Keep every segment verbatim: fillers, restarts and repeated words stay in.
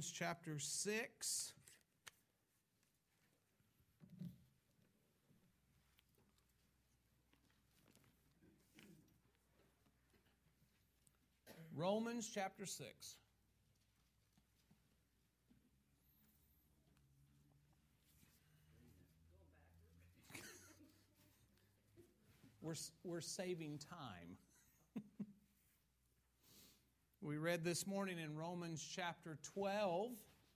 Romans chapter six. Romans chapter six. We're, we're saving time. We read this morning in Romans chapter twelve,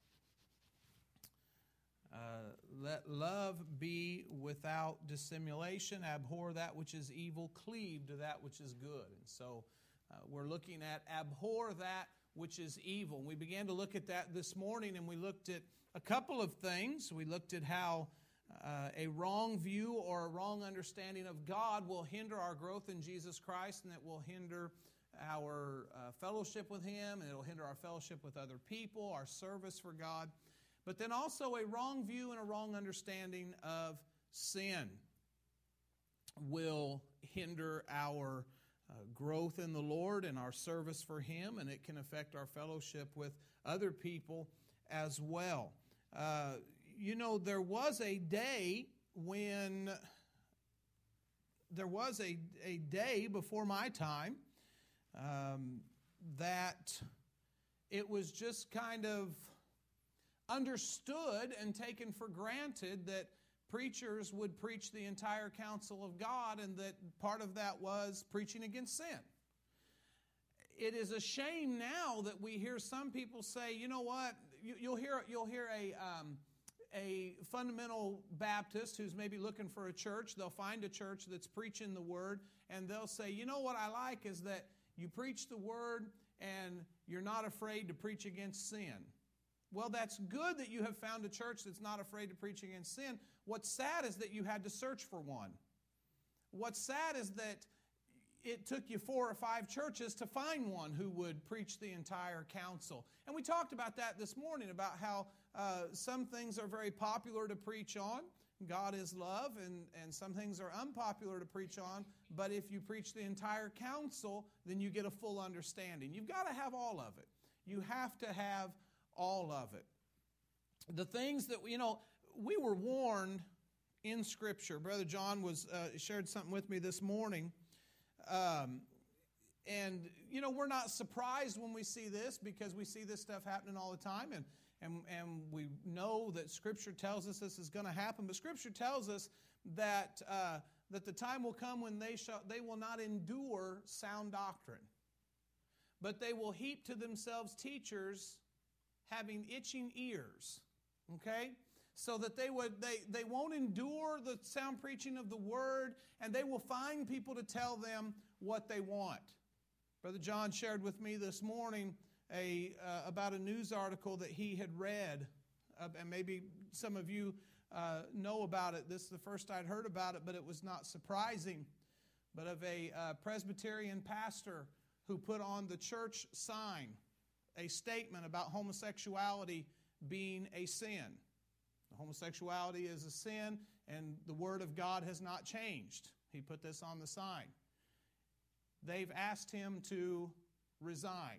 uh, let love be without dissimulation, abhor that which is evil, cleave to that which is good. And so uh, we're looking at abhor that which is evil. We began to look at that this morning, and we looked at a couple of things. We looked at how Uh, a wrong view or a wrong understanding of God will hinder our growth in Jesus Christ, and it will hinder our uh, fellowship with Him, and it will hinder our fellowship with other people, our service for God. But then also a wrong view and a wrong understanding of sin will hinder our uh, growth in the Lord and our service for Him, and it can affect our fellowship with other people as well. Uh, You know, there was a day when, there was a, a day before my time um, that it was just kind of understood and taken for granted that preachers would preach the entire counsel of God, and that part of that was preaching against sin. It is a shame now that we hear some people say, you know what, you, you'll hear you'll hear a... Um, a fundamental Baptist who's maybe looking for a church. They'll find a church that's preaching the Word, and they'll say, you know what I like is that you preach the Word and you're not afraid to preach against sin. Well, that's good that you have found a church that's not afraid to preach against sin. What's sad is that you had to search for one. What's sad is that it took you four or five churches to find one who would preach the entire counsel. And we talked about that this morning, about how uh, some things are very popular to preach on. God is love, and, and some things are unpopular to preach on. But if you preach the entire counsel, then you get a full understanding. You've got to have all of it. You have to have all of it. The things that, you know, we were warned in Scripture. Brother John was uh, shared something with me this morning. Um, and, you know, we're not surprised when we see this, because we see this stuff happening all the time, and, and, and we know that Scripture tells us this is going to happen. But Scripture tells us that uh, that the time will come when they shall, they will not endure sound doctrine, but they will heap to themselves teachers having itching ears. Okay? So that they would they, they won't endure the sound preaching of the Word, and they will find people to tell them what they want. Brother John shared with me this morning a uh, about a news article that he had read, uh, and maybe some of you uh, know about it. This is the first I'd heard about it, but it was not surprising. But of a uh, Presbyterian pastor who put on the church sign a statement about homosexuality being a sin. Homosexuality is a sin, and the Word of God has not changed. He put this on the sign. They've asked him to resign.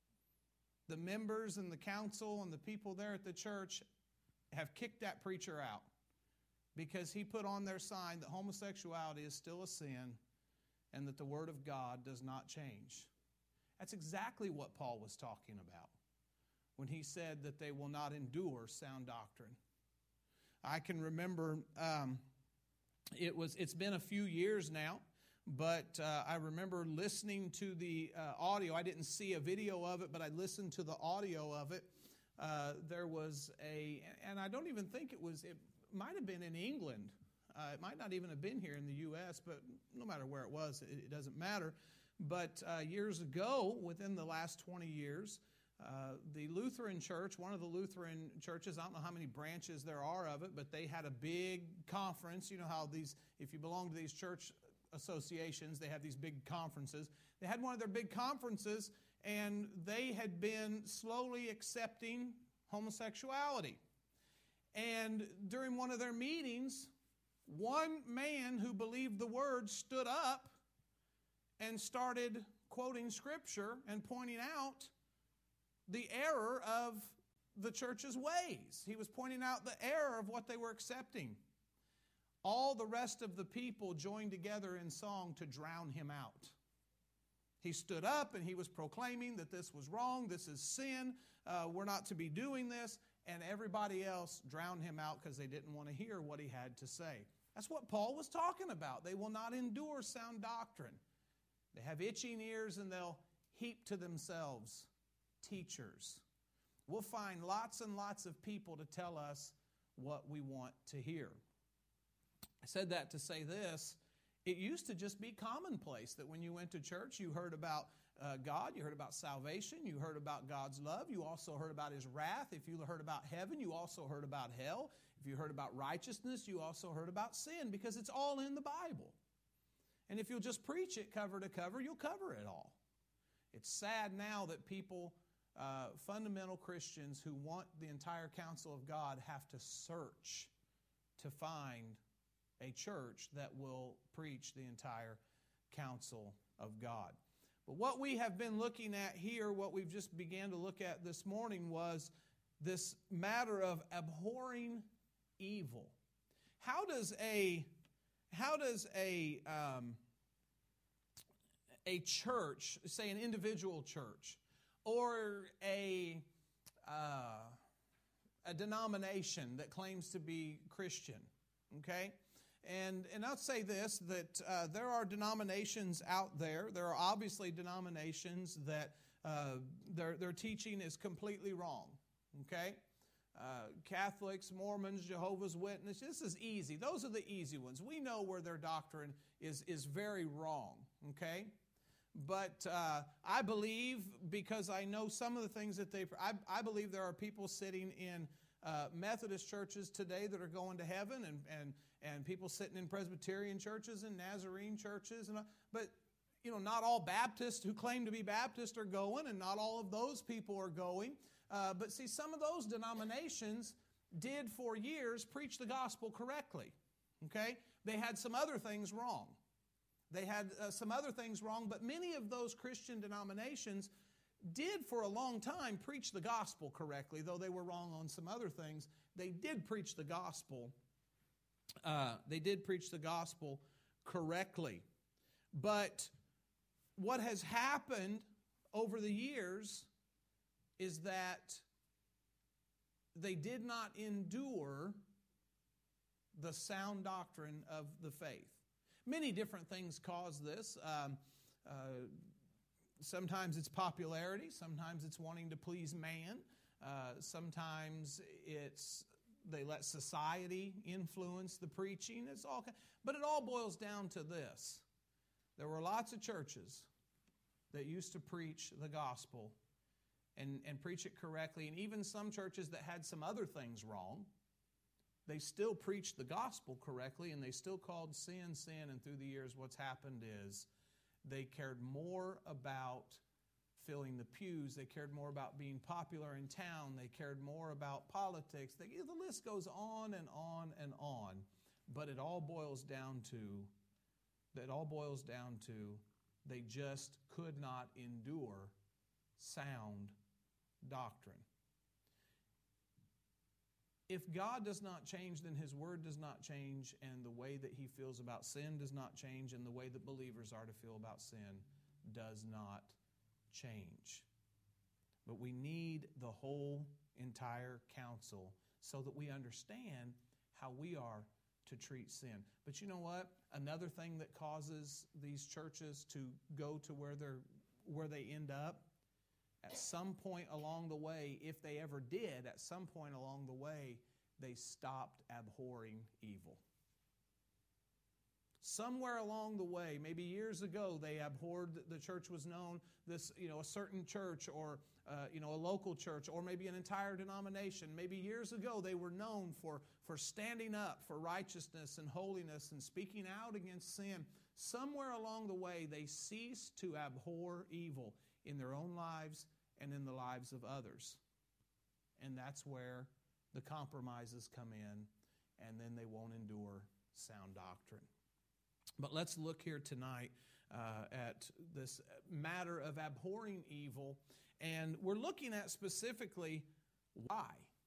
The members and the council and the people there at the church have kicked that preacher out because he put on their sign that homosexuality is still a sin and that the Word of God does not change. That's exactly what Paul was talking about when he said that they will not endure sound doctrine. I can remember um, it was. It's been a few years now, but uh, I remember listening to the uh, audio. I didn't see a video of it, but I listened to the audio of it. Uh, there was a, and I don't even think it was. It might have been in England. Uh, it might not even have been here in the U S, but no matter where it was, it, it doesn't matter. But uh, years ago, within the last twenty years. Uh, the Lutheran Church, one of the Lutheran churches, I don't know how many branches there are of it, but they had a big conference. You know how these, if you belong to these church associations, they have these big conferences. They had one of their big conferences, and they had been slowly accepting homosexuality. And during one of their meetings, one man who believed the Word stood up and started quoting Scripture and pointing out the error of the church's ways. He was pointing out the error of what they were accepting. All the rest of the people joined together in song to drown him out. He stood up and he was proclaiming that this was wrong, this is sin, uh, we're not to be doing this, and everybody else drowned him out because they didn't want to hear what he had to say. That's what Paul was talking about. They will not endure sound doctrine. They have itching ears and they'll heap to themselves teachers. We'll find lots and lots of people to tell us what we want to hear. I said that to say this. It used to just be commonplace that when you went to church, you heard about uh, God, you heard about salvation, you heard about God's love, you also heard about His wrath. If you heard about heaven, you also heard about hell. If you heard about righteousness, you also heard about sin, because it's all in the Bible. And if you'll just preach it cover to cover, you'll cover it all. It's sad now that people, uh, fundamental Christians who want the entire counsel of God, have to search to find a church that will preach the entire counsel of God. But what we have been looking at here, what we've just began to look at this morning, was this matter of abhorring evil. How does a how does a um, a church, say an individual church, or a uh, a denomination that claims to be Christian, okay? And and I'll say this, that uh, there are denominations out there. There are obviously denominations that uh, their, their teaching is completely wrong, okay? Uh, Catholics, Mormons, Jehovah's Witnesses, this is easy. Those are the easy ones. We know where their doctrine is, is very wrong, okay? But uh, I believe, because I know some of the things that they, I, I believe there are people sitting in uh, Methodist churches today that are going to heaven, and and and people sitting in Presbyterian churches and Nazarene churches, and but you know, not all Baptists who claim to be Baptist are going, and not all of those people are going. Uh, but see, some of those denominations did for years preach the gospel correctly. Okay, they had some other things wrong. They had uh, some other things wrong, but many of those Christian denominations did for a long time preach the gospel correctly, though they were wrong on some other things. They did preach the gospel. Uh, they did preach the gospel correctly. But what has happened over the years is that they did not endure the sound doctrine of the faith. Many different things cause this. Um, uh, sometimes it's popularity. Sometimes it's wanting to please man. Uh, sometimes it's they let society influence the preaching. It's all, but it all boils down to this. There were lots of churches that used to preach the gospel and, and preach it correctly, and even some churches that had some other things wrong, they still preached the gospel correctly, and they still called sin, sin, and through the years what's happened is they cared more about filling the pews, they cared more about being popular in town, they cared more about politics. They, the list goes on and on and on, but it all boils down to, it all boils down to they just could not endure sound doctrine. If God does not change, then His Word does not change, and the way that He feels about sin does not change, and the way that believers are to feel about sin does not change. But we need the whole entire counsel so that we understand how we are to treat sin. But you know what? Another thing that causes these churches to go to where they're where they end up, at some point along the way, if they ever did, at some point along the way, they stopped abhorring evil. Somewhere along the way, maybe years ago, they abhorred, the church was known, this, you know, a certain church, or uh, you know, a local church, or maybe an entire denomination. Maybe years ago they were known for, for standing up for righteousness and holiness and speaking out against sin. Somewhere along the way, they ceased to abhor evil in their own lives and in the lives of others. And that's where the compromises come in, and then they won't endure sound doctrine. But let's look here tonight uh, at this matter of abhorring evil, and we're looking at specifically Why?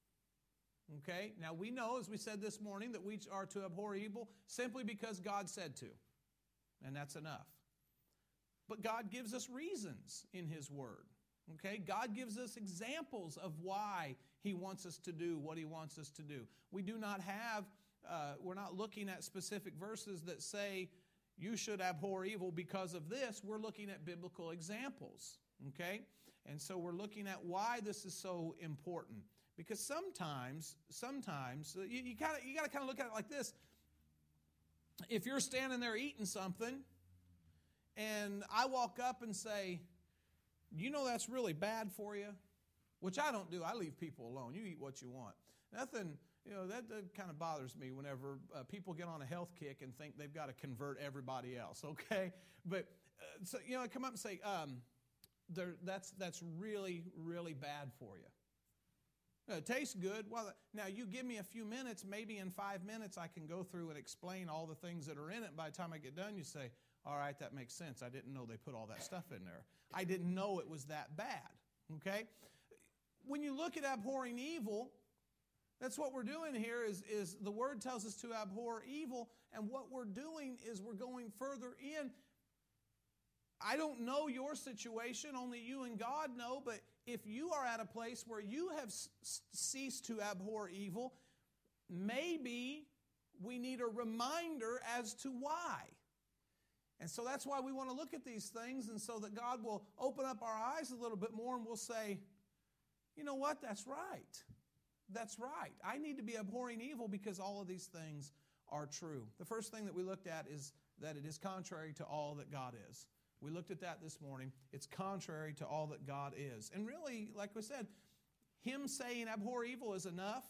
Okay, now we know, as we said this morning, that we are to abhor evil simply because God said to. And that's enough. But God gives us reasons in His Word. Okay, God gives us examples of why He wants us to do what He wants us to do. We do not have, uh, we're not looking at specific verses that say you should abhor evil because of this. We're looking at biblical examples. Okay, and so we're looking at why this is so important. Because sometimes, sometimes, you, you gotta, you gotta kind of look at it like this. If you're standing there eating something, and I walk up and say, you know that's really bad for you? Which I don't do. I leave people alone. You eat what you want. Nothing, you know, that, that kind of bothers me whenever uh, people get on a health kick and think they've got to convert everybody else, okay? But, uh, so, you know, I come up and say, um, that's, that's really, really bad for you. It tastes good. Well, now you give me a few minutes, maybe in five minutes I can go through and explain all the things that are in it. By the time I get done, you say, all right, that makes sense. I didn't know they put all that stuff in there. I didn't know it was that bad, okay? When you look at abhorring evil, that's what we're doing here is, is the Word tells us to abhor evil, and what we're doing is we're going further in. I don't know your situation, only you and God know, but if you are at a place where you have s- ceased to abhor evil, maybe we need a reminder as to why. And so that's why we want to look at these things, and so that God will open up our eyes a little bit more and we'll say, you know what, that's right. That's right. I need to be abhorring evil because all of these things are true. The first thing that we looked at is that it is contrary to all that God is. We looked at that this morning. It's contrary to all that God is. And really, like we said, Him saying abhor evil is enough,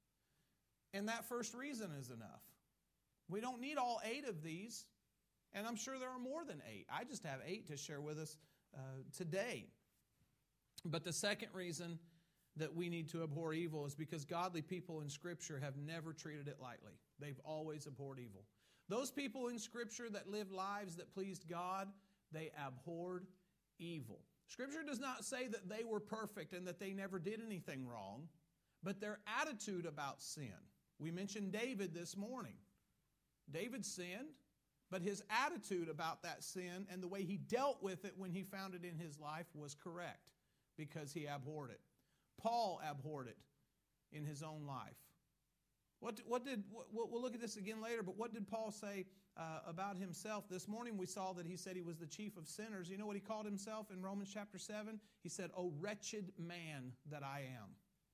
and that first reason is enough. We don't need all eight of these, and I'm sure there are more than eight. I just have eight to share with us uh, today. But the second reason that we need to abhor evil is because godly people in Scripture have never treated it lightly. They've always abhorred evil. Those people in Scripture that lived lives that pleased God, they abhorred evil. Scripture does not say that they were perfect and that they never did anything wrong, but their attitude about sin. We mentioned David this morning. David sinned, but his attitude about that sin and the way he dealt with it when he found it in his life was correct because he abhorred it. Paul abhorred it in his own life. What, what did, what, we'll look at this again later, but what did Paul say uh, about himself? This morning we saw that he said he was the chief of sinners. You know what he called himself in Romans chapter seven? He said, "O wretched man that I am."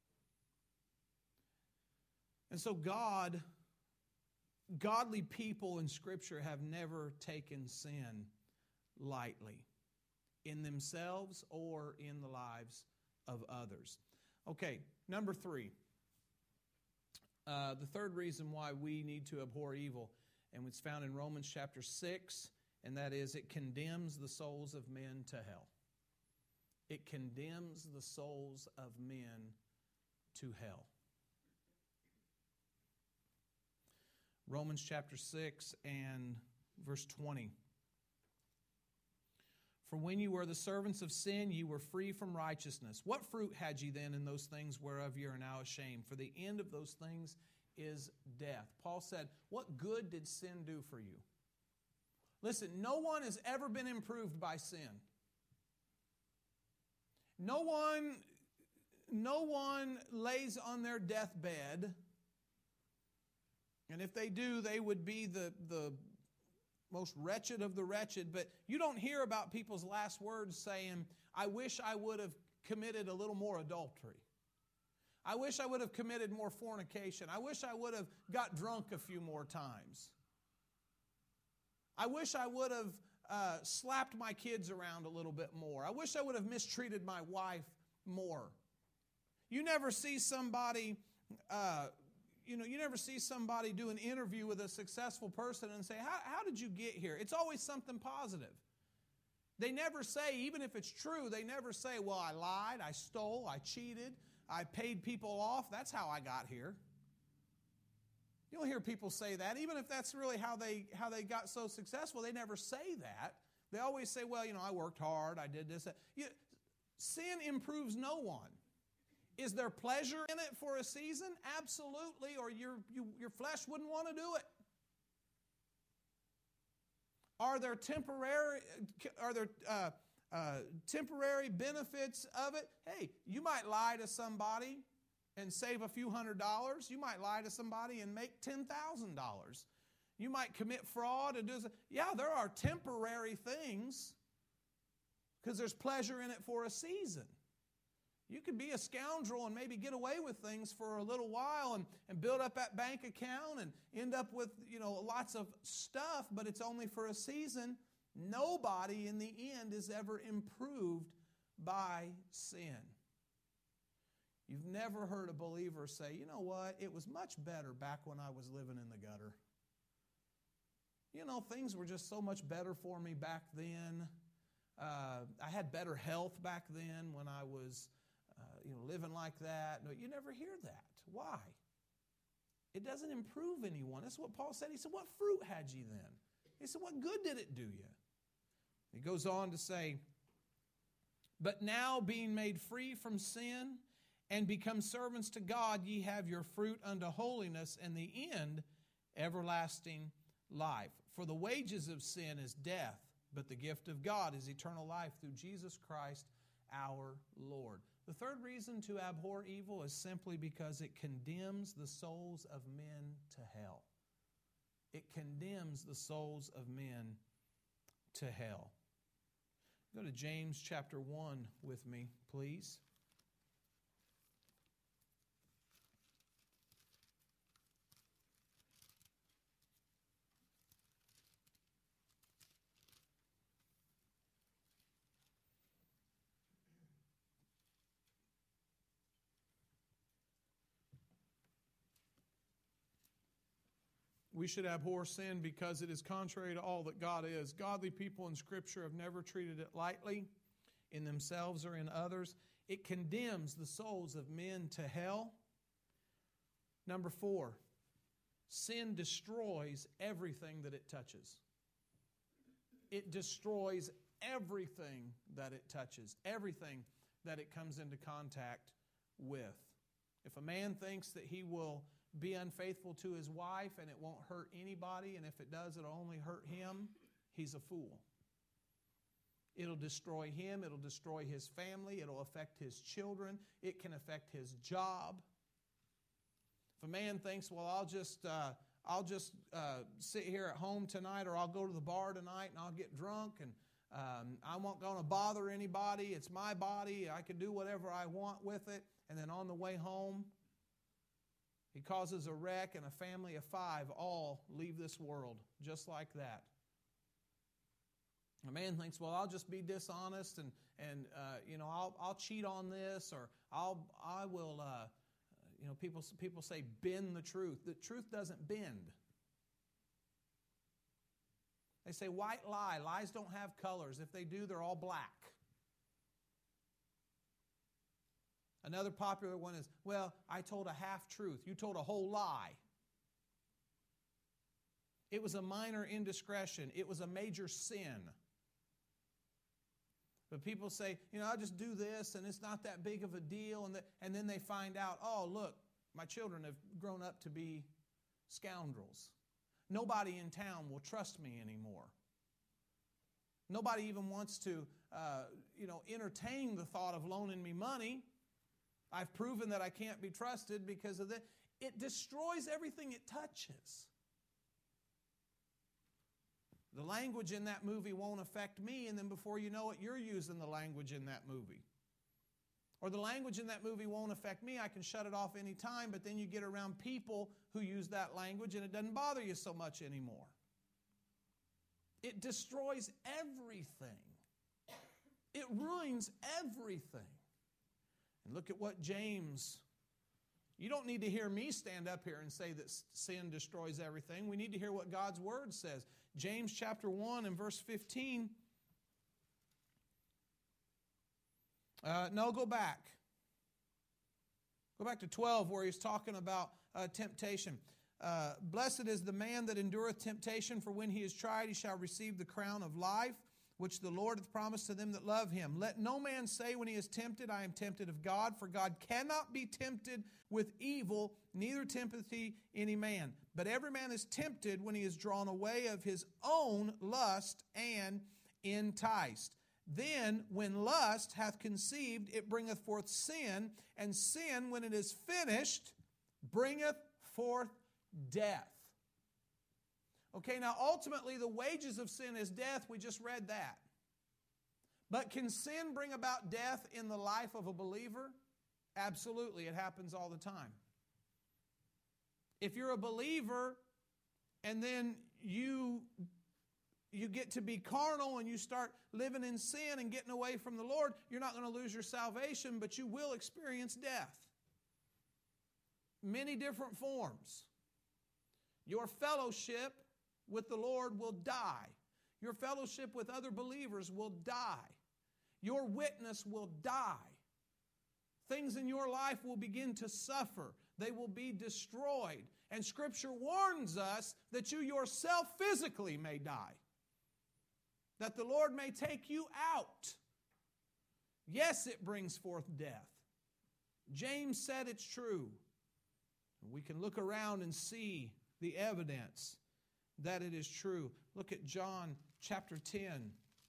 And so God, godly people in Scripture have never taken sin lightly in themselves or in the lives of others. Okay, number three. Uh, the third reason why we need to abhor evil, and it's found in Romans chapter six, and that is it condemns the souls of men to hell. It condemns the souls of men to hell. Romans chapter six and verse twenty. For when you were the servants of sin, you were free from righteousness. What fruit had ye then in those things whereof ye are now ashamed? For the end of those things is death. Paul said, what good did sin do for you? Listen, no one has ever been improved by sin. No one, no one lays on their deathbed, and if they do, they would be the, the most wretched of the wretched, but you don't hear about people's last words saying, I wish I would have committed a little more adultery. I wish I would have committed more fornication. I wish I would have got drunk a few more times. I wish I would have uh, slapped my kids around a little bit more. I wish I would have mistreated my wife more. You never see somebody... Uh, You know, you never see somebody do an interview with a successful person and say, how, how did you get here? It's always something positive. They never say, even if it's true, they never say, well, I lied, I stole, I cheated, I paid people off. That's how I got here. You don't hear people say that. Even if that's really how they, how they got so successful, they never say that. They always say, well, you know, I worked hard, I did this. That. You, sin improves no one. Is there pleasure in it for a season? Absolutely, or your, you, your flesh wouldn't want to do it. Are there temporary, are there uh, uh, temporary benefits of it? Hey, you might lie to somebody and save a few hundred dollars. You might lie to somebody and make ten thousand dollars. You might commit fraud and do this. Yeah, there are temporary things because there's pleasure in it for a season. You could be a scoundrel and maybe get away with things for a little while and, and build up that bank account and end up with, you know, lots of stuff, but it's only for a season. Nobody in the end is ever improved by sin. You've never heard a believer say, you know what, it was much better back when I was living in the gutter. You know, things were just so much better for me back then. Uh, I had better health back then when I was Uh, you know, living like that. No, you never hear that. Why? It doesn't improve anyone. That's what Paul said. He said, what fruit had ye then? He said, what good did it do you? He goes on to say, but now being made free from sin and become servants to God, ye have your fruit unto holiness, and the end everlasting life. For the wages of sin is death, but the gift of God is eternal life through Jesus Christ our Lord. The third reason to abhor evil is simply because it condemns the souls of men to hell. It condemns the souls of men to hell. Go to James chapter one with me, please. We should abhor sin because it is contrary to all that God is. Godly people in Scripture have never treated it lightly in themselves or in others. It condemns the souls of men to hell. Number four, sin destroys everything that it touches. It destroys everything that it touches, everything that it comes into contact with. If a man thinks that he will be unfaithful to his wife and it won't hurt anybody, and if it does, it'll only hurt him, he's a fool. It'll destroy him. It'll destroy his family. It'll affect his children. It can affect his job. If a man thinks, well, I'll just uh, I'll just uh, sit here at home tonight, or I'll go to the bar tonight and I'll get drunk, and um, I won't going to bother anybody. It's my body. I can do whatever I want with it. And then on the way home, he causes a wreck, and a family of five all leave this world just like that. A man thinks, well, I'll just be dishonest, and and uh, you know, I'll I'll cheat on this, or I'll I will. Uh, you know, people people say bend the truth. The truth doesn't bend. They say white lie. Lies don't have colors. If they do, they're all black. Another popular one is, well, I told a half-truth. You told a whole lie. It was a minor indiscretion. It was a major sin. But people say, you know, I'll just do this, and it's not that big of a deal. And, the, and then they find out, oh, look, my children have grown up to be scoundrels. Nobody in town will trust me anymore. Nobody even wants to, uh, you know, entertain the thought of loaning me money. I've proven that I can't be trusted because of that. It destroys everything it touches. The language in that movie won't affect me, and then before you know it, you're using the language in that movie. Or the language in that movie won't affect me. I can shut it off any time, but then you get around people who use that language, and it doesn't bother you so much anymore. It destroys everything. It ruins everything. And look at what James, you don't need to hear me stand up here and say that sin destroys everything. We need to hear what God's Word says. James chapter one and verse fifteen. Uh, no, go back. Go back to twelve where he's talking about uh, temptation. Uh, Blessed is the man that endureth temptation, for when he is tried he shall receive the crown of life, which the Lord hath promised to them that love him. Let no man say when he is tempted, I am tempted of God, for God cannot be tempted with evil, neither tempteth he any man. But every man is tempted when he is drawn away of his own lust and enticed. Then, when lust hath conceived, it bringeth forth sin, and sin, when it is finished, bringeth forth death. Okay, now ultimately the wages of sin is death. We just read that. But can sin bring about death in the life of a believer? Absolutely, it happens all the time. If you're a believer and then you, you get to be carnal and you start living in sin and getting away from the Lord, you're not going to lose your salvation, but you will experience death. Many different forms. Your fellowship with the Lord will die. Your fellowship with other believers will die. Your witness will die. Things in your life will begin to suffer. They will be destroyed. And Scripture warns us that you yourself physically may die. That the Lord may take you out. Yes, it brings forth death. James said it's true. We can look around and see the evidence that it is true. Look at John chapter ten.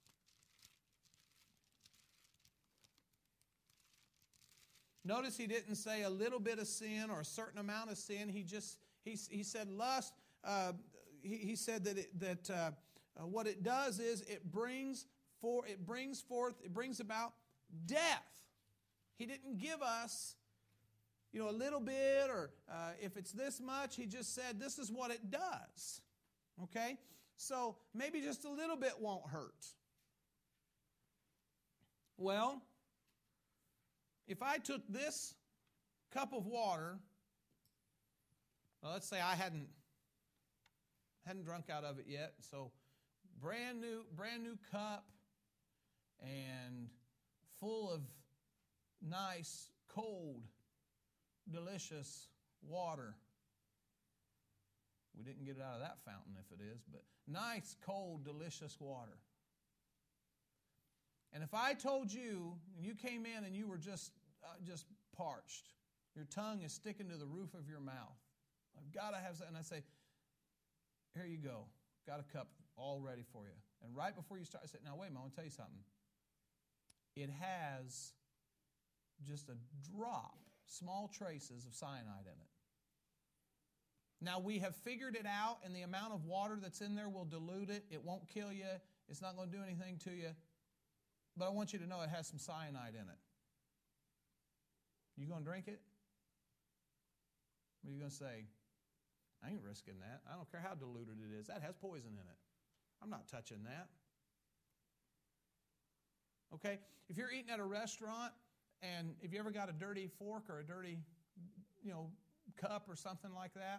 Notice he didn't say a little bit of sin or a certain amount of sin. He just he, he said lust. Uh, he, he said that it, that uh, uh, what it does is it brings for it brings forth it brings about death. He didn't give us, you know, a little bit or uh, if it's this much. He just said this is what it does. Okay, so maybe just a little bit won't hurt. Well, if I took this cup of water, well, let's say I hadn't hadn't drunk out of it yet, so brand new brand new cup and full of nice, cold, delicious water. We didn't get it out of that fountain if it is, but nice, cold, delicious water. And if I told you, and you came in and you were just uh, just parched, your tongue is sticking to the roof of your mouth. I've got to have something. And I say, here you go. Got a cup all ready for you. And right before you start, I said, now wait a minute, I want to tell you something. It has just a drop, small traces of cyanide in it. Now, we have figured it out, and the amount of water that's in there will dilute it. It won't kill you. It's not going to do anything to you. But I want you to know it has some cyanide in it. You going to drink it? What are you going to say? I ain't risking that. I don't care how diluted it is. That has poison in it. I'm not touching that. Okay? If you're eating at a restaurant, and if you ever got a dirty fork or a dirty, you know, cup or something like that,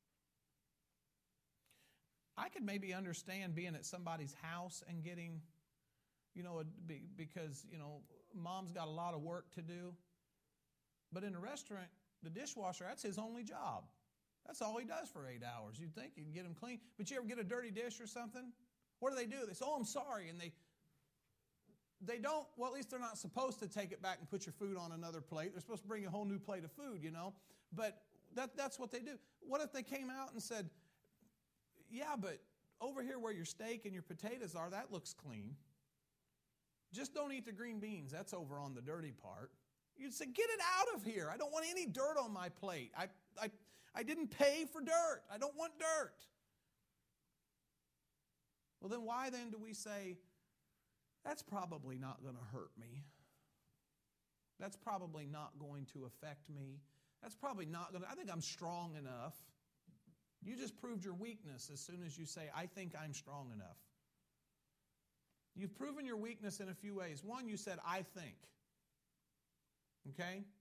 I could maybe understand being at somebody's house and getting, you know, because, you know, mom's got a lot of work to do. But in a restaurant, the dishwasher, that's his only job. That's all he does for eight hours. You'd think you'd get him clean. But you ever get a dirty dish or something? What do they do? They say, oh, I'm sorry. And they they don't, well, at least they're not supposed to take it back and put your food on another plate. They're supposed to bring a whole new plate of food, you know. But that that's what they do. What if they came out and said, yeah, but over here where your steak and your potatoes are, that looks clean. Just don't eat the green beans. That's over on the dirty part. You'd say, get it out of here. I don't want any dirt on my plate. I, I, I didn't pay for dirt. I don't want dirt. Well, then why then do we say, that's probably not going to hurt me. That's probably not going to affect me. That's probably not going to, I think I'm strong enough. You just proved your weakness as soon as you say, I think I'm strong enough. You've proven your weakness in a few ways. One, you said, I think. Okay?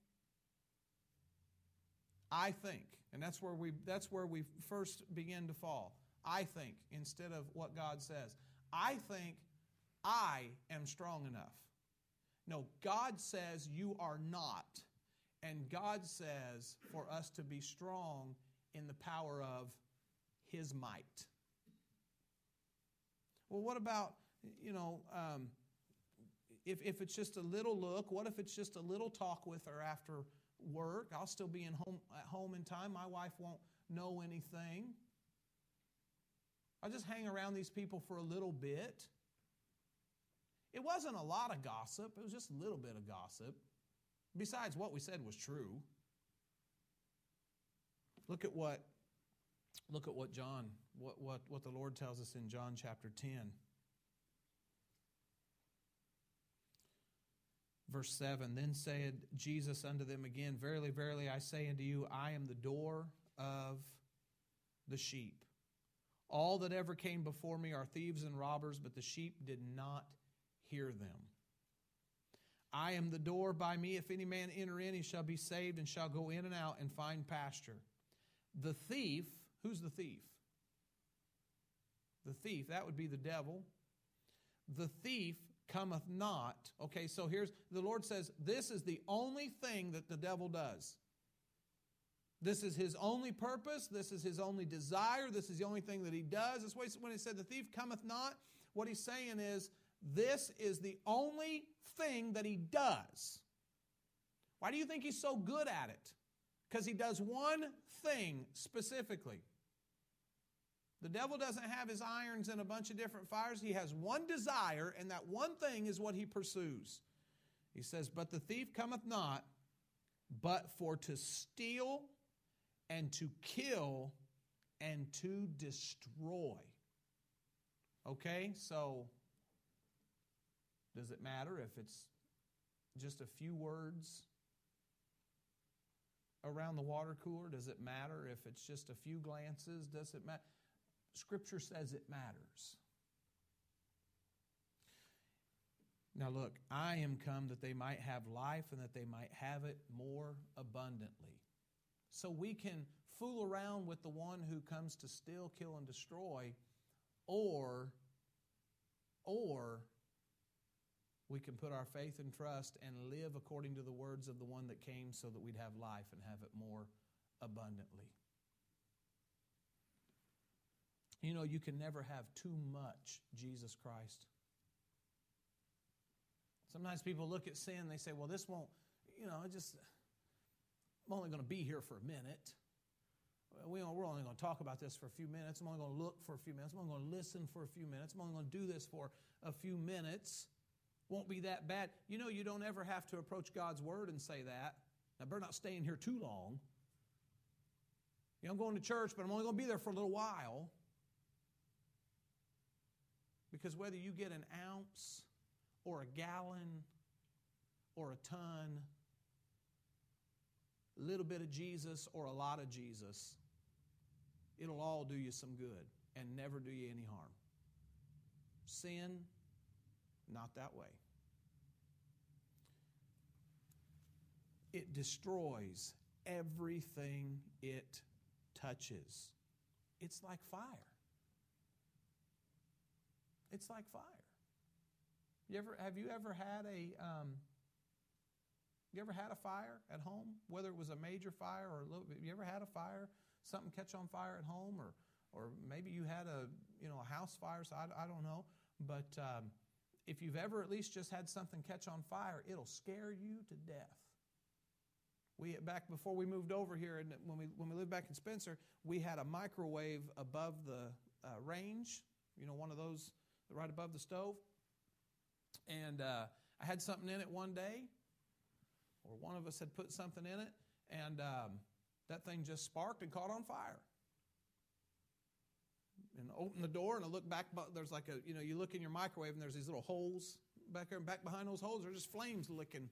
I think. And that's where we that's where we first begin to fall. I think instead of what God says. I think I am strong enough. No, God says you are not. And God says for us to be strong in the power of His might. Well, what about you know, um, if, if it's just a little look, what if it's just a little talk with her after work? I'll still be in home, at home in time. My wife won't know anything. I'll just hang around these people for a little bit. It wasn't a lot of gossip. It was just a little bit of gossip. Besides, what we said was true. Look at what, look at what John, what, what, what the Lord tells us in John chapter ten. Verse seven, then said Jesus unto them again, verily, verily, I say unto you, I am the door of the sheep. All that ever came before me are thieves and robbers, but the sheep did not hear them. I am the door. By me, if any man enter in, he shall be saved and shall go in and out and find pasture. The thief, who's the thief? The thief, that would be the devil. The thief cometh not. Okay, so here's, the Lord says, this is the only thing that the devil does. This is his only purpose. This is his only desire. This is the only thing that he does. That's why when he said the thief cometh not, what he's saying is, this is the only thing that he does. Why do you think he's so good at it? Because he does one thing specifically. The devil doesn't have his irons in a bunch of different fires. He has one desire, and that one thing is what he pursues. He says, but the thief cometh not, but for to steal and to kill and to destroy. Okay, so does it matter if it's just a few words around the water cooler? Does it matter if it's just a few glances? Does it matter? Scripture says it matters. Now look, I am come that they might have life and that they might have it more abundantly. So we can fool around with the one who comes to steal, kill, and destroy, or, or we can put our faith and trust and live according to the words of the one that came so that we'd have life and have it more abundantly. You know, you can never have too much Jesus Christ. Sometimes people look at sin and they say, well, this won't, you know, it just, I'm only going to be here for a minute. We we're only going to talk about this for a few minutes. I'm only going to look for a few minutes. I'm only going to listen for a few minutes. I'm only going to do this for a few minutes. Won't be that bad. You know, you don't ever have to approach God's Word and say that. I better not stay in here too long. You know, I'm going to church, but I'm only going to be there for a little while. Because whether you get an ounce or a gallon or a ton, a little bit of Jesus or a lot of Jesus, it'll all do you some good and never do you any harm. Sin, not that way. It destroys everything it touches. It's like fire. It's like fire. You ever have you ever had a um, you ever had a fire at home? Whether it was a major fire or a little bit, you ever had a fire, something catch on fire at home, or or maybe you had a you know a house fire. So I, I don't know, but um, if you've ever at least just had something catch on fire, it'll scare you to death. We back before we moved over here, and when we when we lived back in Spencer, we had a microwave above the uh, range. You know, one of those right above the stove. And uh, I had something in it one day, or one of us had put something in it, and um, that thing just sparked and caught on fire. And I opened the door, and I looked back. There's like a, you know, you look in your microwave, and there's these little holes back there, and back behind those holes, there's just flames licking.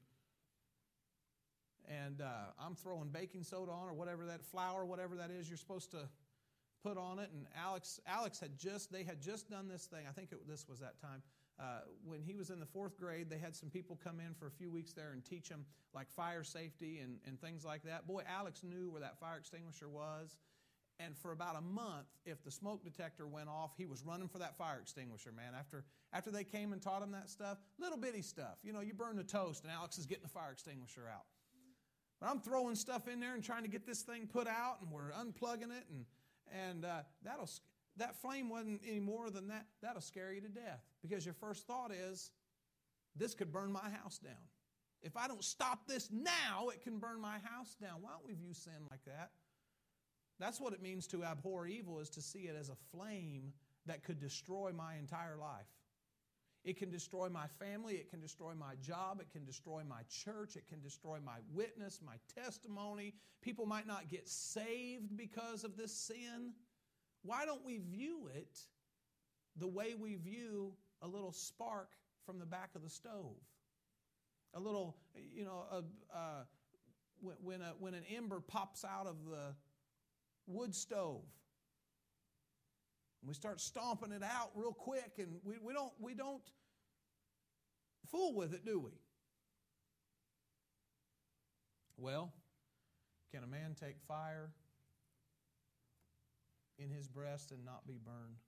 And uh, I'm throwing baking soda on, or whatever that flour, whatever that is you're supposed to put on it. And Alex, Alex had just, they had just done this thing. I think it, this was that time. Uh, when he was in the fourth grade, they had some people come in for a few weeks there and teach him like fire safety and, and things like that. Boy, Alex knew where that fire extinguisher was. And for about a month, if the smoke detector went off, he was running for that fire extinguisher, man. After after they came and taught him that stuff, little bitty stuff. You know, you burn the toast and Alex is getting the fire extinguisher out. But I'm throwing stuff in there and trying to get this thing put out, and we're unplugging it, and and uh, that'll that flame wasn't any more than that, that'll scare you to death. Because your first thought is, this could burn my house down. If I don't stop this now, it can burn my house down. Why don't we view sin like that? That's what it means to abhor evil, is to see it as a flame that could destroy my entire life. It can destroy my family. It can destroy my job. It can destroy my church. It can destroy my witness, my testimony. People might not get saved because of this sin. Why don't we view it the way we view a little spark from the back of the stove? A little, you know, a, uh, when, a, when an ember pops out of the wood stove. We start stomping it out real quick, and we, we don't we don't fool with it, do we? Well, can a man take fire in his breast and not be burned?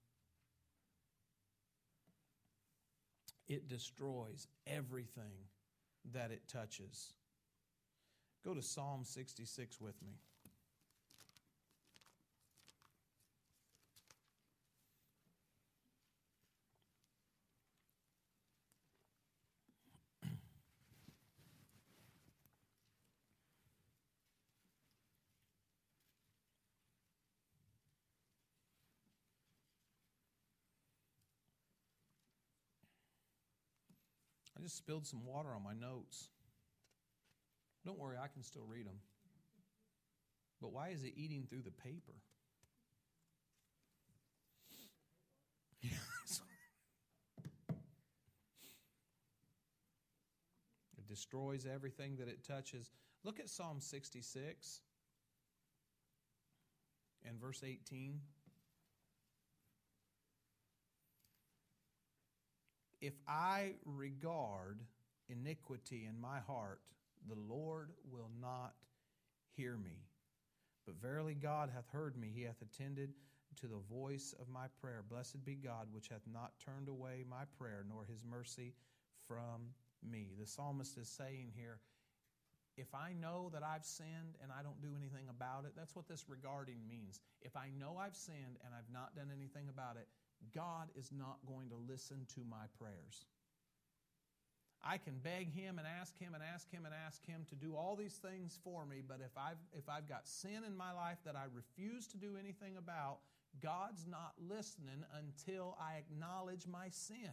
It destroys everything that it touches. Go to Psalm sixty-six with me. I just spilled some water on my notes. Don't worry, I can still read them. But why is it eating through the paper? It destroys everything that it touches. Look at Psalm sixty-six and verse eighteen. If I regard iniquity in my heart, the Lord will not hear me. But verily God hath heard me, he hath attended to the voice of my prayer. Blessed be God, which hath not turned away my prayer, nor his mercy from me. The psalmist is saying here, if I know that I've sinned and I don't do anything about it, that's what this regarding means. If I know I've sinned and I've not done anything about it, God is not going to listen to my prayers. I can beg him and ask him and ask him and ask him to do all these things for me, but if I've, if I've got sin in my life that I refuse to do anything about, God's not listening until I acknowledge my sin.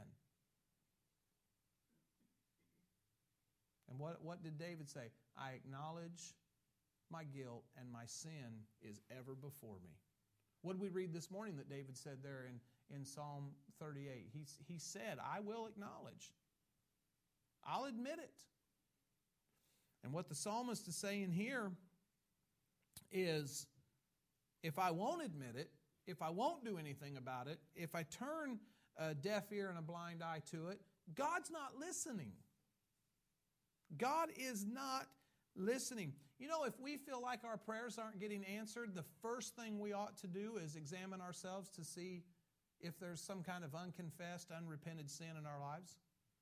And what, what did David say? I acknowledge my guilt, and my sin is ever before me. What did we read this morning that David said there in In Psalm thirty-eight, he, he said, I will acknowledge. I'll admit it. And what the psalmist is saying here is, if I won't admit it, if I won't do anything about it, if I turn a deaf ear and a blind eye to it, God's not listening. God is not listening. You know, if we feel like our prayers aren't getting answered, the first thing we ought to do is examine ourselves to see if there's some kind of unconfessed, unrepented sin in our lives.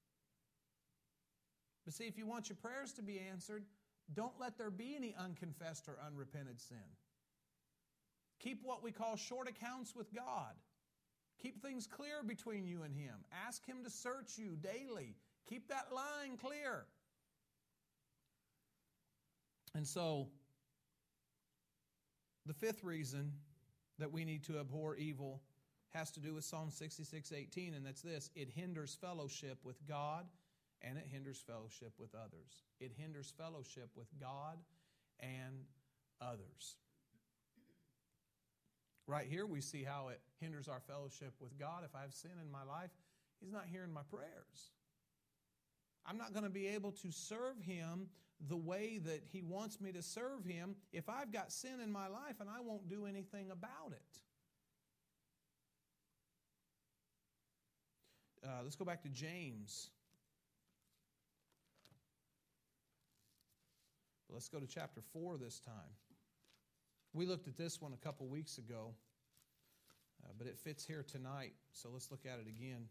But see, if you want your prayers to be answered, don't let there be any unconfessed or unrepented sin. Keep what we call short accounts with God. Keep things clear between you and him. Ask him to search you daily. Keep that line clear. And so, the fifth reason that we need to abhor evil has to do with Psalm sixty-six eighteen, and that's this. It hinders fellowship with God, and it hinders fellowship with others. It hinders fellowship with God and others. Right here we see how it hinders our fellowship with God. If I have sin in my life, he's not hearing my prayers. I'm not going to be able to serve him the way that he wants me to serve him if I've got sin in my life and I won't do anything about it. Uh, let's go back to James. Let's go to chapter four this time. We looked at this one a couple weeks ago, uh, but it fits here tonight, so let's look at it again.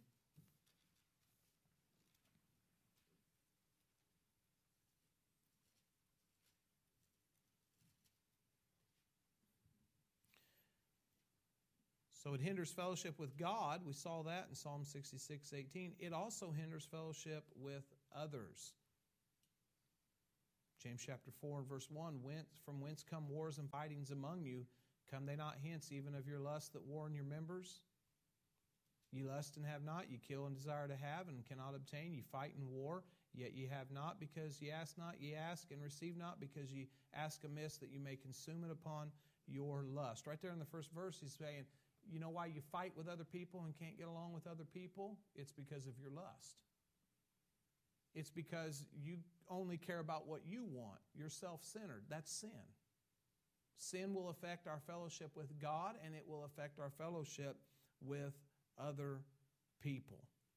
So it hinders fellowship with God. We saw that in Psalm sixty-six eighteen. It also hinders fellowship with others. James chapter four and verse one, from whence come wars and fightings among you? Come they not hence even of your lust that war in your members? Ye lust and have not, ye kill and desire to have and cannot obtain, ye fight and war, yet ye have not because ye ask not, ye ask and receive not because ye ask amiss that you may consume it upon your lust. Right there in the first verse he's saying, you know why you fight with other people and can't get along with other people? It's because of your lust. It's because you only care about what you want. You're self-centered. That's sin. Sin will affect our fellowship with God, and it will affect our fellowship with other people.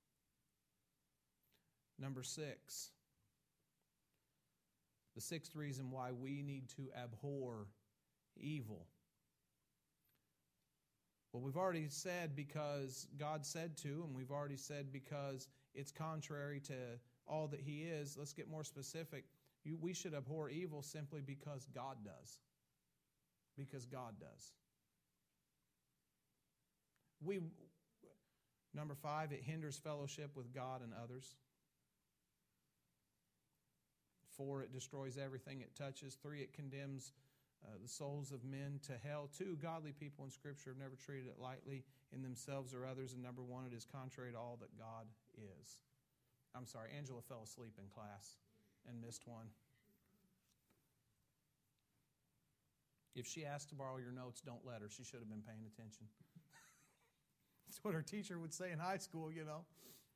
Number six. The sixth reason why we need to abhor evil. Well, we've already said because God said to, and we've already said because it's contrary to all that He is. Let's get more specific. You, we should abhor evil simply because God does. Because God does. We, number five, it hinders fellowship with God and others. Four, it destroys everything it touches. Three, it condemns uh, the souls of men to hell. Two, godly people in Scripture have never treated it lightly in themselves or others. And number one, it is contrary to all that God is. I'm sorry, Angela fell asleep in class and missed one. If she asked to borrow your notes, don't let her. She should have been paying attention. That's what her teacher would say in high school, you know.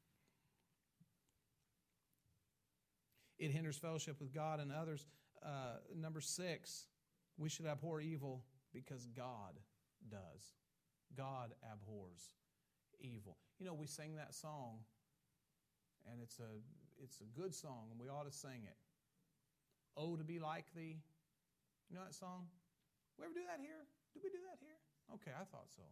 It hinders fellowship with God and others. Uh, number six, we should abhor evil because God does. God abhors evil. You know, we sing that song, and it's a it's a good song, and we ought to sing it. Oh, to be like thee. You know that song? We ever do that here? Did we do that here? Okay, I thought so.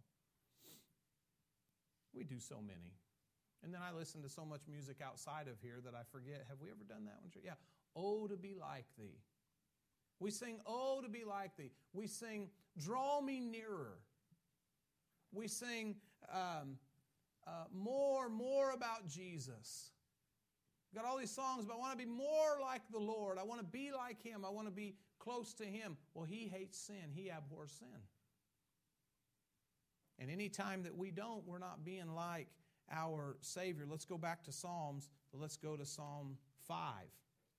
We do so many. And then I listen to so much music outside of here that I forget. Have we ever done that one? Yeah. Oh, to be like thee. We sing, oh, to be like thee. We sing, draw me nearer. We sing um, uh, more, more about Jesus. We've got all these songs about I want to be more like the Lord. I want to be like Him. I want to be close to Him. Well, He hates sin. He abhors sin. And any time that we don't, we're not being like our Savior. Let's go back to Psalms. Let's go to Psalm five.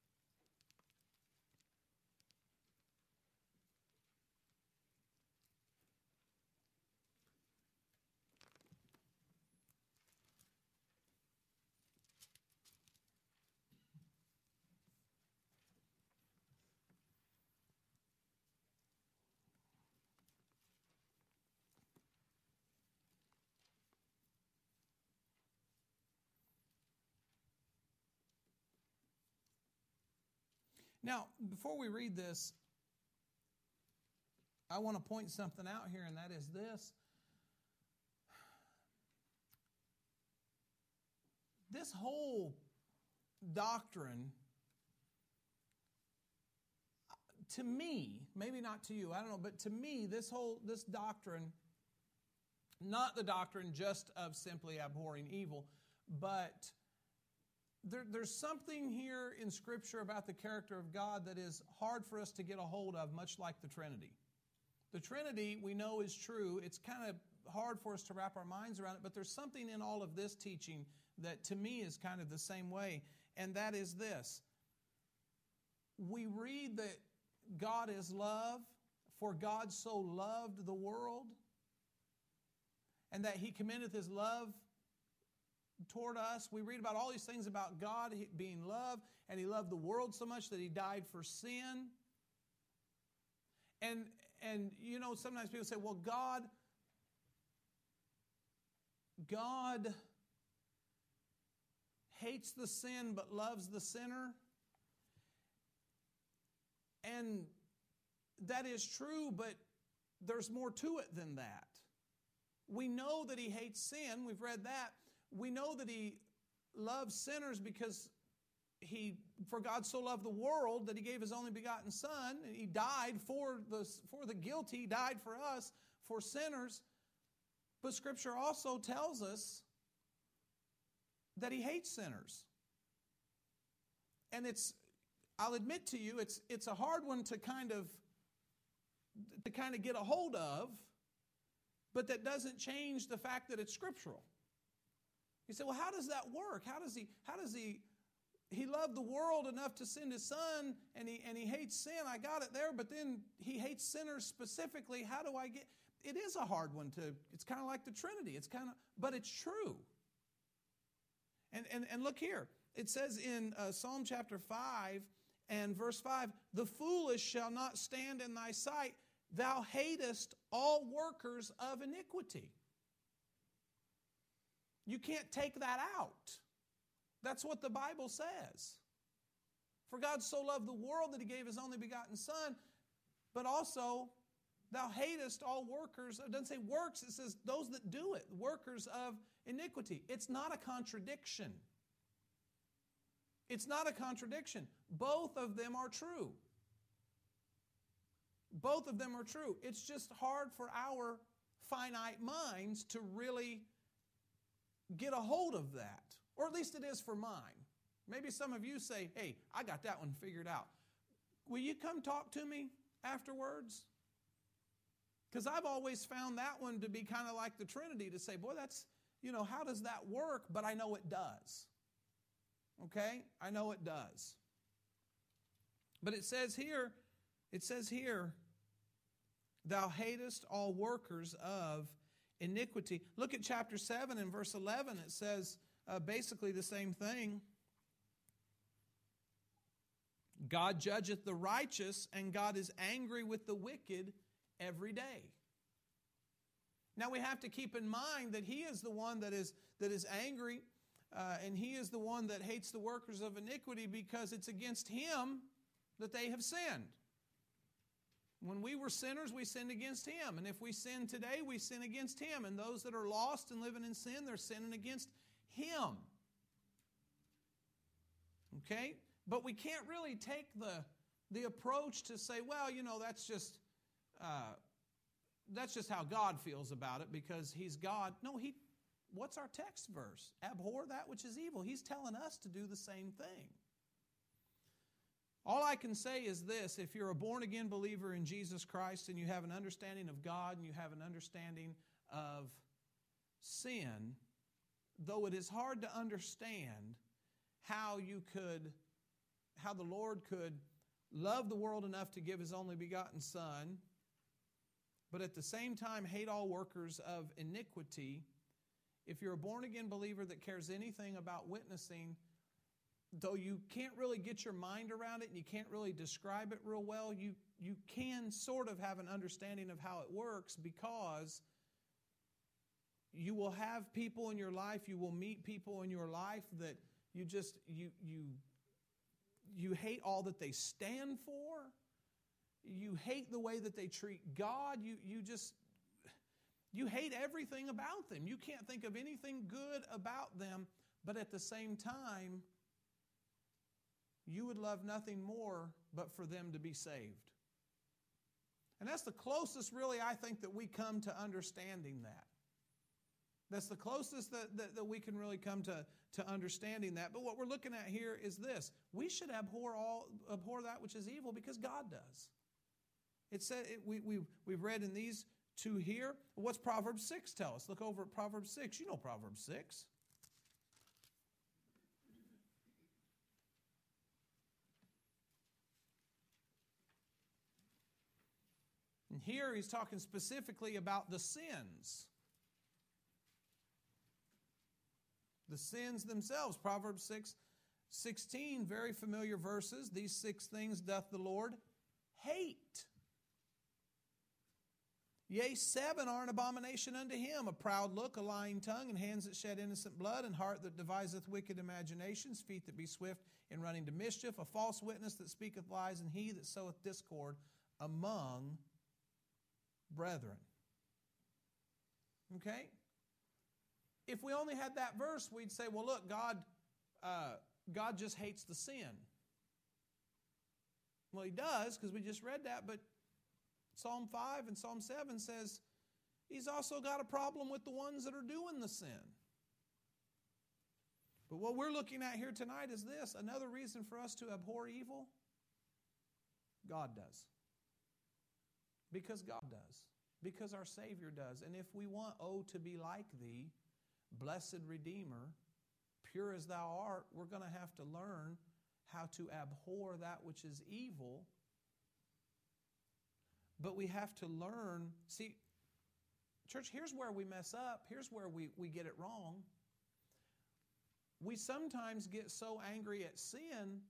Now, before we read this, I want to point something out here, and that is this. This whole doctrine, to me, maybe not to you, I don't know, but to me, this whole this doctrine, not the doctrine just of simply abhorring evil, but There, there's something here in Scripture about the character of God that is hard for us to get a hold of, much like the Trinity. The Trinity, we know, is true. It's kind of hard for us to wrap our minds around it, but there's something in all of this teaching that to me is kind of the same way, and that is this. We read that God is love, for God so loved the world, and that He commendeth His love toward us. We read about all these things about God being love, and He loved the world so much that He died for sin. And, and you know, sometimes people say, well, God, God hates the sin but loves the sinner. And that is true, but there's more to it than that. We know that He hates sin. We've read that. We know that He loves sinners because He, for God so loved the world that He gave His only begotten Son, and He died for the, for the guilty. He died for us, for sinners. But Scripture also tells us that He hates sinners. And it's, I'll admit to you, it's it's a hard one to kind of to kind of get a hold of, but that doesn't change the fact that it's scriptural. You say, well, how does that work? How does he how does he he loved the world enough to send his son, and he and he hates sin? I got it there, but then he hates sinners specifically. How do I get it is a hard one to, it's kind of like the Trinity. It's kind of, but it's true. And and and look here. It says in uh, Psalm chapter five and verse five, the foolish shall not stand in thy sight. Thou hatest all workers of iniquity. You can't take that out. That's what the Bible says. For God so loved the world that He gave His only begotten Son, but also thou hatest all workers. It doesn't say works, it says those that do it, workers of iniquity. It's not a contradiction. It's not a contradiction. Both of them are true. Both of them are true. It's just hard for our finite minds to really get a hold of that. Or at least it is for mine. Maybe some of you say, hey, I got that one figured out. Will you come talk to me afterwards? Because I've always found that one to be kind of like the Trinity, to say, boy, that's, you know, how does that work? But I know it does. Okay? I know it does. But it says here, it says here, thou hatest all workers of iniquity. Look at chapter seven and verse eleven. It says uh, basically the same thing. God judgeth the righteous, and God is angry with the wicked every day. Now we have to keep in mind that He is the one that is, that is angry, uh, and He is the one that hates the workers of iniquity, because it's against Him that they have sinned. When we were sinners, we sinned against Him. And if we sin today, we sin against Him. And those that are lost and living in sin, they're sinning against Him. Okay? But we can't really take the, the approach to say, well, you know, that's just uh, that's just how God feels about it because He's God. No, He. What's our text verse? Abhor that which is evil. He's telling us to do the same thing. All I can say is this: if you're a born-again believer in Jesus Christ and you have an understanding of God and you have an understanding of sin, though it is hard to understand how you could, how the Lord could love the world enough to give His only begotten Son, but at the same time hate all workers of iniquity, if you're a born-again believer that cares anything about witnessing, though you can't really get your mind around it and you can't really describe it real well, you, you can sort of have an understanding of how it works, because you will have people in your life, you will meet people in your life that you just, you, you, you hate all that they stand for. You hate the way that they treat God. You, you just, you hate everything about them. You can't think of anything good about them, but at the same time, you would love nothing more but for them to be saved. And that's the closest, really, I think, that we come to understanding that. That's the closest that, that, that we can really come to, to understanding that. But what we're looking at here is this: we should abhor all abhor that which is evil because God does. It said it, we we we've read in these two here. What's Proverbs six tell us? Look over at Proverbs six. You know Proverbs six. And here he's talking specifically about the sins. The sins themselves. Proverbs six sixteen, very familiar verses. These six things doth the Lord hate. Yea, seven are an abomination unto Him: a proud look, a lying tongue, and hands that shed innocent blood, and heart that deviseth wicked imaginations, feet that be swift in running to mischief, a false witness that speaketh lies, and he that soweth discord among brethren. Okay? If we only had that verse, we'd say, well, look, God, uh, God just hates the sin. Well, He does, because we just read that, but Psalm five and Psalm seven says He's also got a problem with the ones that are doing the sin. But what we're looking at here tonight is this. Another reason for us to abhor evil, God does. Because God does. Because our Savior does. And if we want, oh, to be like Thee, blessed Redeemer, pure as Thou art, we're going to have to learn how to abhor that which is evil. But we have to learn, see, church, here's where we mess up. Here's where we, we get it wrong. We sometimes get so angry at sin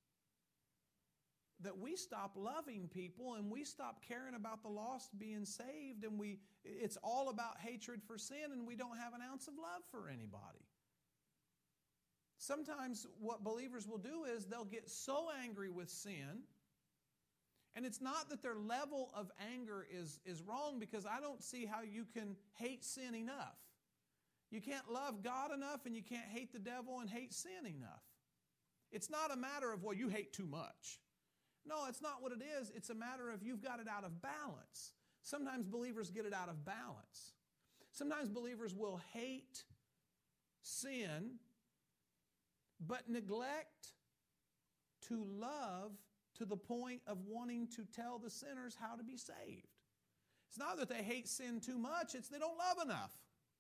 that we stop loving people and we stop caring about the lost being saved, and we it's all about hatred for sin, and we don't have an ounce of love for anybody. Sometimes what believers will do is they'll get so angry with sin, and it's not that their level of anger is, is wrong, because I don't see how you can hate sin enough. You can't love God enough, and you can't hate the devil and hate sin enough. It's not a matter of, well, you hate too much. No, it's not what it is. It's a matter of you've got it out of balance. Sometimes believers get it out of balance. Sometimes believers will hate sin, but neglect to love to the point of wanting to tell the sinners how to be saved. It's not that they hate sin too much, it's they don't love enough.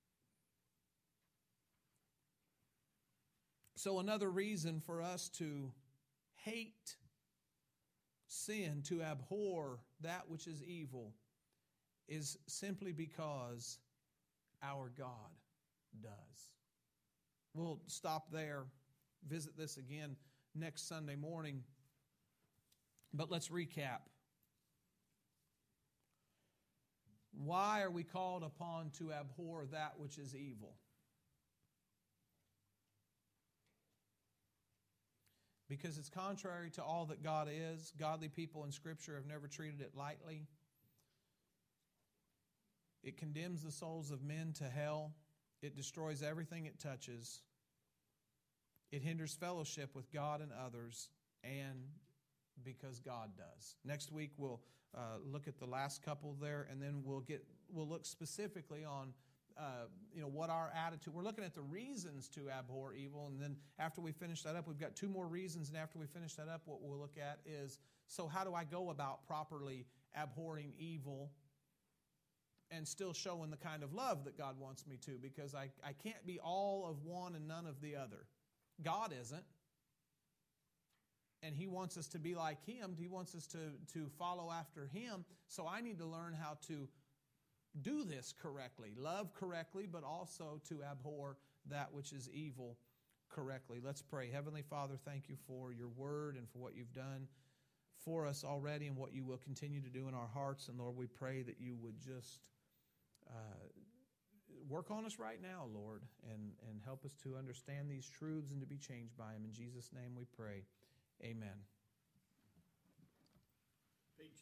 So another reason for us to hate sin, to abhor that which is evil, is simply because our God does. We'll stop there, visit this again next Sunday morning, but let's recap. Why are we called upon to abhor that which is evil? Because it's contrary to all that God is. Godly people in Scripture have never treated it lightly. It condemns the souls of men to hell. It destroys everything it touches. It hinders fellowship with God and others, and because God does. Next week we'll uh, look at the last couple there, and then we'll get we'll look specifically on Uh, you know, what our attitude. We're looking at the reasons to abhor evil, and then after we finish that up, we've got two more reasons, and after we finish that up, what we'll look at is, so how do I go about properly abhorring evil and still showing the kind of love that God wants me to, because I, I can't be all of one and none of the other. God isn't. And He wants us to be like Him. He wants us to, to follow after Him. So I need to learn how to do this correctly, love correctly, but also to abhor that which is evil correctly. Let's pray. Heavenly Father, thank You for Your word and for what You've done for us already and what You will continue to do in our hearts. And Lord, we pray that You would just uh, work on us right now, Lord, and, and help us to understand these truths and to be changed by them. In Jesus' name we pray. Amen.